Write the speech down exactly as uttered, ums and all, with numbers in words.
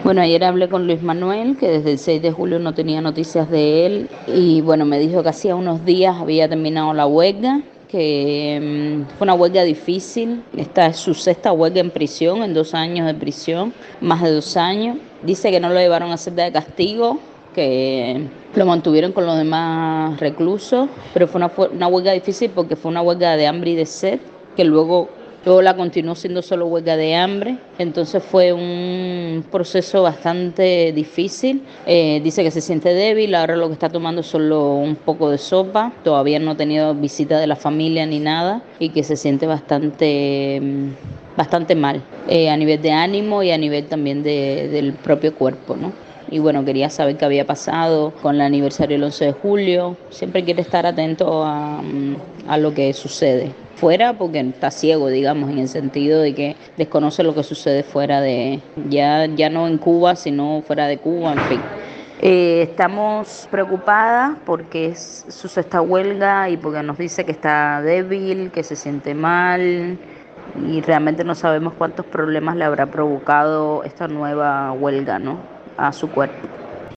Bueno, ayer hablé con Luis Manuel, que desde el seis de julio no tenía noticias de él, y bueno, me dijo que hacía unos días había terminado la huelga, que mm, fue una huelga difícil. Esta es su sexta huelga en prisión, en dos años de prisión, más de dos años. Dice que no lo llevaron a celda de castigo, que lo mantuvieron con los demás reclusos, pero fue una, fue una huelga difícil porque fue una huelga de hambre y de sed, que luego Luego la continuó siendo solo huelga de hambre, entonces fue un proceso bastante difícil. Eh, dice que se siente débil, ahora lo que está tomando es solo un poco de sopa, todavía no ha tenido visita de la familia ni nada y que se siente bastante, bastante mal eh, a nivel de ánimo y a nivel también de, del propio cuerpo, ¿no? Y bueno, quería saber qué había pasado con el aniversario del once de julio. Siempre quiere estar atento a, a lo que sucede fuera, porque está ciego, digamos, en el sentido de que desconoce lo que sucede fuera de, ya, ya no en Cuba, sino fuera de Cuba, en fin. Eh, estamos preocupadas porque es su sexta huelga y porque nos dice que está débil, que se siente mal y realmente no sabemos cuántos problemas le habrá provocado esta nueva huelga, ¿no?, a su cuerpo.